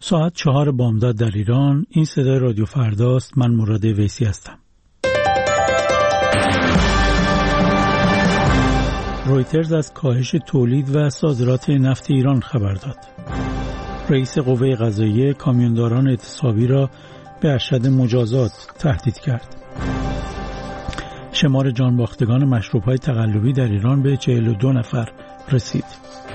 ساعت 4 بامداد در ایران. این صدای رادیو فرداست. من مراد ویسی هستم. رویترز از کاهش تولید و صادرات نفت ایران خبر داد. رئیس قوه قضاییه کامیونداران اعتصابی را به ارشد مجازات تهدید کرد. شمار جانباختگان مشروب‌های تقلبی در ایران به 42 نفر رسید.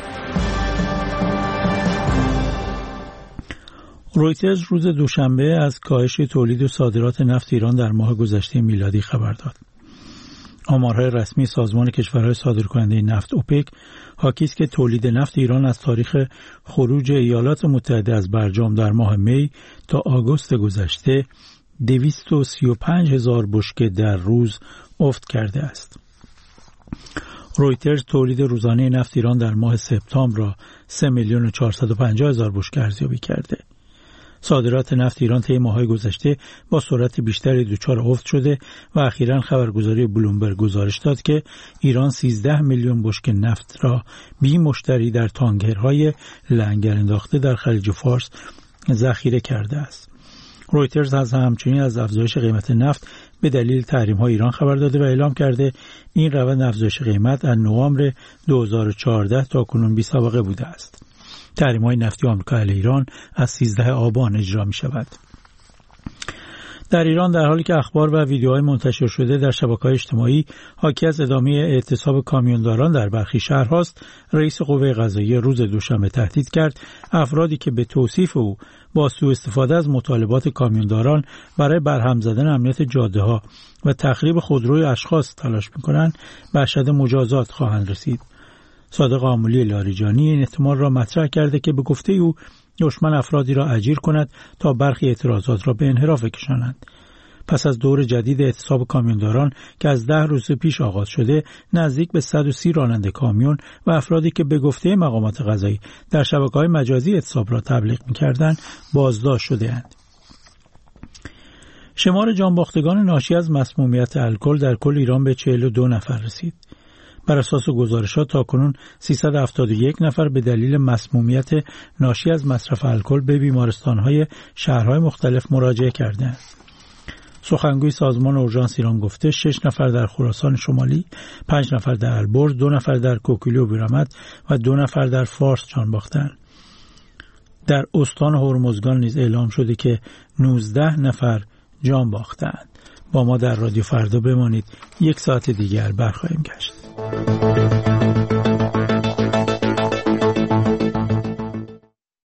رویترز روز دوشنبه از کاهش تولید و صادرات نفت ایران در ماه گذشته میلادی خبر داد. آمارهای رسمی سازمان کشورهای صادرکننده نفت اوپک حاکی است که تولید نفت ایران از تاریخ خروج ایالات متحده از برجام در ماه می تا آگوست گذشته 235,000 بشکه در روز افت کرده است. رویترز تولید روزانه نفت ایران در ماه سپتامبر را 3,450,000 بشکه ارزیابی کرده. صادرات نفت ایران طی ماه‌های گذشته با سرعت بیشتری دچار افت شده و اخیراً خبرگزاری بلومبرگ گزارش داد که ایران 13 میلیون بشکه نفت را بی مشتری در تانکرهای لنگر انداخته در خلیج فارس ذخیره کرده است. رویترز همچنین از افزایش قیمت نفت به دلیل تحریم‌های ایران خبر داده و اعلام کرده این روند افزایش قیمت از نوامبر 2014 تا کنون بی سابقه بوده است. تحریم‌های نفتی آمریکا علیه ایران از 13 آبان اجرا می‌شود. در ایران در حالی که اخبار و ویدیوهای منتشر شده در شبکه‌های اجتماعی حاکی از ادامه اعتصاب کامیونداران در برخی شهرهاست، رئیس قوه قضاییه روز دوشنبه تهدید کرد افرادی که به توصیف او با سوء استفاده از مطالبات کامیونداران برای برهم زدن امنیت جاده‌ها و تخریب خودروی اشخاص تلاش می‌کنند به ارشد مجازات خواهند رسید. صادق آملی لاریجانی این احتمال را مطرح کرده که به گفته او دشمن افرادی را اجیر کند تا برخی اعتراضات را به انحراف کشانند. پس از دور جدید اعتصاب کامیونداران که از 10 روز پیش آغاز شده، نزدیک به 130 راننده کامیون و افرادی که به گفته مقامات قضایی در شبکه‌های مجازی اعتصاب را تبلیغ می‌کردند بازداشت شده‌اند. شمار جانباختگان ناشی از مسمومیت الکل در کل ایران به 42 نفر رسید. بر اساس گزارشات تاکنون 371 نفر به دلیل مسمومیت ناشی از مصرف الکل به بیمارستان‌های شهرهای مختلف مراجعه کردند. سخنگوی سازمان اورژانس ایران گفته 6 نفر در خراسان شمالی، 5 نفر در البرز، 2 نفر در کوکیلی و بیرامد و 2 نفر در فارس جان باختند. در استان هرمزگان نیز اعلام شده که 19 نفر جان باختند. با ما در رادیو فردا بمانید. 1 ساعت دیگر برخواهیم گشت.